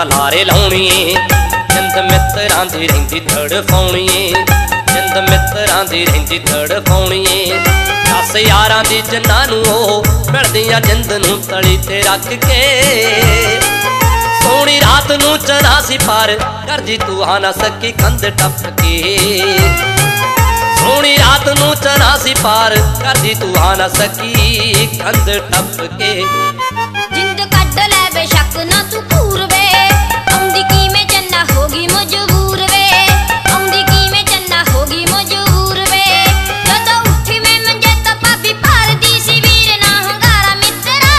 ਨਾ ਲਾਰੇ ਲਾਉਣੀਏ। ਜਿੰਦ ਮਿੱਤਰਾਂ ਦੀ ਰਹਿੰਦੀ ਤੜਫਾਉਣੀਏ, ਜਿੰਦ ਮਿੱਤਰਾਂ ਦੀ ਰਹਿੰਦੀ ਤੜਫਾਉਣੀਏ। 10 ਯਾਰਾਂ ਦੀ ਜਿੰਨਾਂ ਨੂੰ ਉਹ ਮਿਲਦੀਆਂ ਜਿੰਦ ਨੂੰ ਤਲੀ ਤੇ ਰੱਖ ਕੇ। ਸੋਹਣੀ ਰਾਤ ਨੂੰ ਚਨਾ ਸੀ ਪਾਰ ਕਰਦੀ ਤੂੰ ਆ ਨਾ ਸਕੀ ਕੰਧ ਟੱਪ ਕੇ। ਸੋਹਣੀ ਰਾਤ ਨੂੰ ਚਨਾ ਸੀ ਪਾਰ ਕਰਦੀ ਤੂੰ ਆ ਨਾ ਸਕੀ ਕੰਧ ਟੱਪ ਕੇ। ਜਿੰਦ ਕੱਢ ਲੈ ਬੇਸ਼ੱਕ ਨਾ ਤੂੰ ਘੂਰ ਵੇ, ਆਉਂਦੀ ਕਿਵੇਂ ਚੰਨਾ ਹੋ ਗਈ ਮਜਬੂਰ ਵੇ, ਆਉਂਦੀ ਕਿਵੇਂ ਚੰਨਾ ਹੋ ਗਈ ਮਜਬੂਰ ਵੇ। ਜਦੋਂ ਉੱਠੀ ਮੈਂ ਮੰਜੇ ਤੋਂ ਭਾਬੀ ਭਰਦੀ ਸੀ ਵੀਰ ਨਾ ਹੰਗਾਰਾ ਮਿੱਤਰਾ।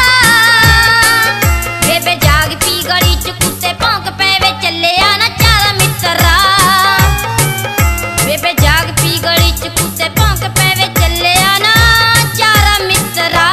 ਬੇਬੇ ਜਾਗ ਪੀ ਗਲੀ ਚ ਕੁੱਤੇ ਭੌਂਕ ਪਏ ਵੇ ਚੱਲਿਆ ਨਾ ਚਾਰਾ ਮਿੱਤਰਾ। ਬੇਬੇ ਜਾਗ ਪੀ ਗਲੀ ਚ ਕੁੱਤੇ ਭੌਂਕ ਪਏ ਵੇ ਚੱਲਿਆ ਨਾ ਚਾਰਾ ਮਿੱਤਰਾ।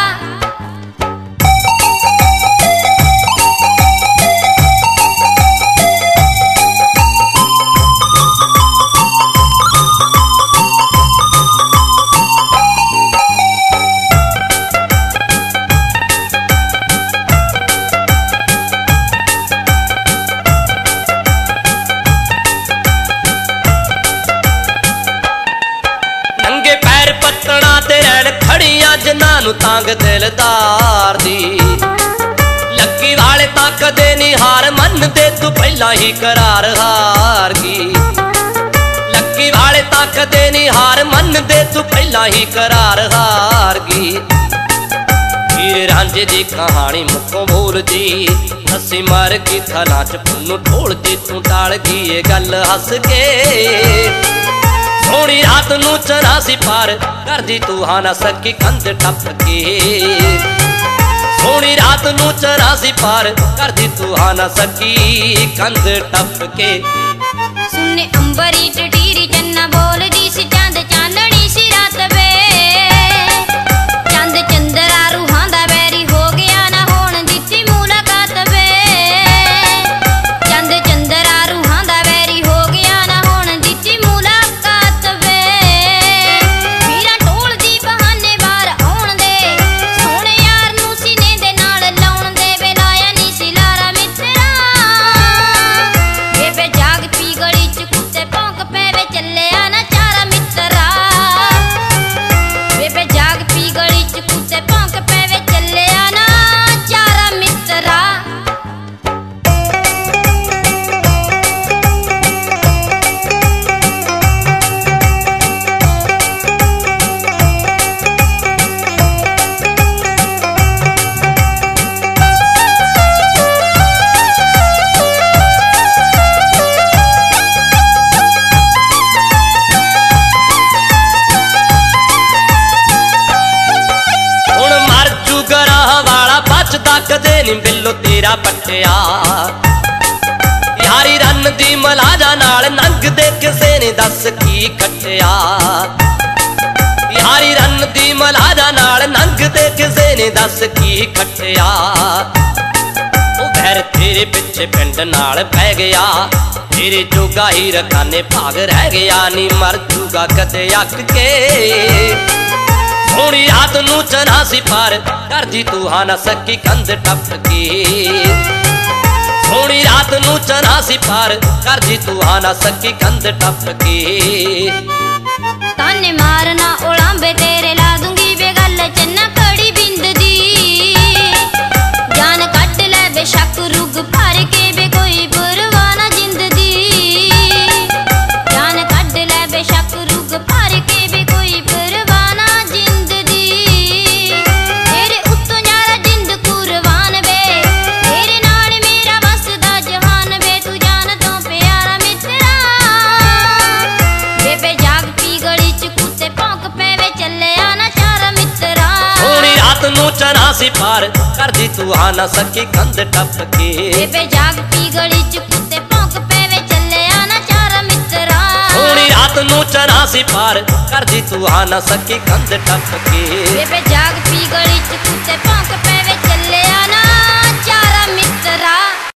ਖੜੀਆਂ ਜਿਨ੍ਹਾਂ ਨੂੰ ਤੰਗ ਦਿਲਦਾਰ ਦੀ ਲੱਕੀ ਵਾਲੇ ਤਾਂ ਕਦੇ ਨਹੀਂ ਹਾਰ ਮੰਨਦੇ ਤੂੰ ਪਹਿਲਾਂ ਹੀ ਕਰਾਰ ਹਾਰ ਗਈ। ਲੱਕੀ ਵਾਲੇ ਤਾਂ ਕਦੇ ਨਹੀਂ ਹਾਰ ਮੰਨਦੇ ਤੂੰ ਪਹਿਲਾਂ ਹੀ ਕਰਾਰ ਹਾਰ ਗਈ। ਹੀਰ ਰਾਂਝੇ ਦੀ ਕਹਾਣੀ ਮੁੱਖੋਂ ਬੋਲਦੀ ਹੱਸੀ ਮਾਰ ਕੇ ਥਾਲਾਂ ਚ ਪੁੰਨੂੰ ਢੋਲਦੀ ਤੂੰ ਟਾਲ ਗਈ ਇਹ ਗੱਲ ਹੱਸ ਕੇ। ਸੋਹਣੀ ਰਾਤ ਨੂੰ ਚਨਾ ਸੀ ਪਾਰ ਕਰਦੀ ਤੂੰ ਆ ਨਾ ਸਕੀ ਕੰਧ ਟੱਪ ਕੇ। ਸੋਹਣੀ ਰਾਤ ਨੂੰ ਚਨਾ ਸੀ ਪਾਰ ਕਰਦੀ ਤੂੰ ਆ ਨਾ ਸਕੀ ਕੰਧ ਟੱਪ ਕੇ। ਸੁਣੇ ਅੰਬਰੀ ਟਟੀਰੀ ਚੰਨਾ ਬੋਲਦੀ ਸੀ ਚੰਦ ਚਾਨਣੀ ਸੀ ਰਾਤ ਵੇ। ਚੰਦ ਚੰਦਰਾ ਰੂਹਾਂ ਦਾ ਵੈਰੀ ਹੋ ਗਿਆ ਨਾ ਹੋਣ ਦਿੱਤੀ ਮੁਲਾਕਾਤ ਵੇ। ਚੰਦ ਚੰਦਰਾ ਰੂਹਾਂ ਦਾ ਵੈਰੀ ਹੋ ਗਿਆ ਨਾ ਹੋਣ ਦਿੱਤੀ ਮੁਲਾਕਾਤ ਵੇ। ਵੀਰਾਂ ਢੋਲਦੀ ਬਹਾਨੇ ਬਾਹਰ ਆਉਣ ਦੇ, ਸੋਹਣੇ ਯਾਰ ਨੂੰ ਸੀਨੇ ਦੇ ਨਾਲ ਲਾਉਣ ਦੇ ਵੇ ਲਾਇਆ ਨੀ ਸੀ ਲਾਰਾ ਮਿੱਤਰਾ। ਬੇਬੇ ਜਾਗ ਪੀ ਗਲੀ ਚ ਕੁੱਤੇ ਭੌਂਕ ਪਏ ਵੇ ਚੱਲਿਆ ਨਾ ਚਾਰਾ ਮਿੱਤਰਾ। ਬੇਬੇ ਜਾਗ ਪੀ ਗਲੀ ਚ ਕੁੱਤੇ ਭੌਂਕ ਪਏ ਵੇ ਚੱਲਿਆ ਨਾ ਚਾਰਾ ਮਿੱਤਰਾ। ਹੁਣ ਮਰ ਜੂ ਗਰਾਂ ਵਾਲਾ ਬਚਦਾ ਕਦੇ ਨੀ ਬਿੱਲੋ ਤੇਰਾ ਪੱਟਿਆ। ਯਾਰੀ ਰੰਨ ਦੀ ਮਲਾਜਾ ਨਾਲ ਨੰਗਦੇ ਕਿਸੇ ਨੇ ਦੱਸ ਕੀ ਖੱਟਿਆ। ਯਾਰੀ ਰੰਨ ਦੀ ਮਲਾਜਾ ਨਾਲ ਨੰਗਦੇ ਕਿਸੇ ਨੇ ਦੱਸ ਕੀ ਖੱਟਿਆ। ਉਹ ਵੈਰ ਤੇਰੇ ਪਿੱਛੇ ਪਿੰਡ ਨਾਲ ਪੈ ਗਿਆ, ਤੇਰੇ ਜੋਗਾ ਹੀ ਰਕਾਨੇ ਭਾਗ ਰਹਿ ਗਿਆ। ਨੀ ਮਰ ਜੂਗਾ ਕਦੇ ਅੱਕ ਕੇ। ਸੋਹਣੀ ਰਾਤ ਨੂੰ ਚਨਾ ਸੀ ਪਾਰ ਕਰਦੀ ਤੂੰ ਆ ਨਾ ਸਕੀ ਕੰਧ ਟੱਪ ਕੇ। ਸੋਹਣੀ ਰਾਤ ਨੂੰ ਚਨਾ ਸੀ ਪਾਰ ਕਰਦੀ ਤੂੰ ਆ ਨਾ ਸਕੀ ਕੰਧ ਟੱਪ ਕੇ। ਤਾਨੇ ਮਾਰਨਾ ਉਲਾਂਬੇ ਤੇਰੇ ਲਾ ਦੂੰਗੀ ਵੇ ਗੱਲ ਚੰਨਾ ਕੜੀ ਬਿੰਦ ਦੀ। ਜਾਨ ਕੱਢ ਲੈ ਬੇਸ਼ੱਕ ਰੁਗ ਭਰ ਕੇ ਵੇ ਕੋਈ ਪਰਵਾਹ ਨਾ ਜਿੰਦ ਦੀ। ਜਾਨ ਕੱਢ ਲੈ ਬੇਸ਼ੱਕ ਰੁਗ ਭਰ ਕੇ ਵੇ ਕੋਈ ਪਰਵਾਹ ਨਾ ਜਿੰਦ ਦੀ। ਤੇਰੇ ਉੱਤੋਂ ਯਾਰਾ ਜਿੰਦ ਕੁਰਬਾਨ ਵੇ, ਤੇਰੇ ਨਾਲ ਮੇਰਾ ਵਸਦਾ ਜਹਾਨ ਵੇ। ਤੂੰ ਜਾਨ ਤੋਂ ਪਿਆਰਾ ਮਿੱਤਰਾ। ਬੇਬੇ ਜਾਗ ਪੀ ਗਲੀ ਚ ਕੁੱਤੇ ਭੌਂਕ ਪਏ ਵੇ ਚੱਲਿਆ ਨਾ ਚਾਰਾ ਮਿੱਤਰਾ। ਸੋਹਣੀ ਰਾਤ ਨੂੰ ਚਨਾ ਸੀ ਪਾਰ ਕਰਦੀ ਤੂੰ ਆ ਨਾ ਸਕੀ ਕੰਧ ਟੱਪ ਕੇ। ਬੇਬੇ ਜਾਗ ਪੀ ਗਲੀ ਚ ਕੁੱਤੇ ਭੌਂਕ ਪਏ ਵੇ ਚੱਲਿਆ ਨਾ ਚਾਰਾ ਮਿੱਤਰਾ। ਸੋਹਣੀ ਰਾਤ ਨੂੰ ਚਨਾ ਸੀ ਪਾਰ ਕਰਦੀ ਤੂੰ ਆ ਨਾ ਸਕੀ ਕੰਧ ਟੱਪ ਕੇ। ਬੇਬੇ ਜਾਗ ਪੀ ਗਲੀ ਚ ਕੁੱਤੇ ਭੌਂਕ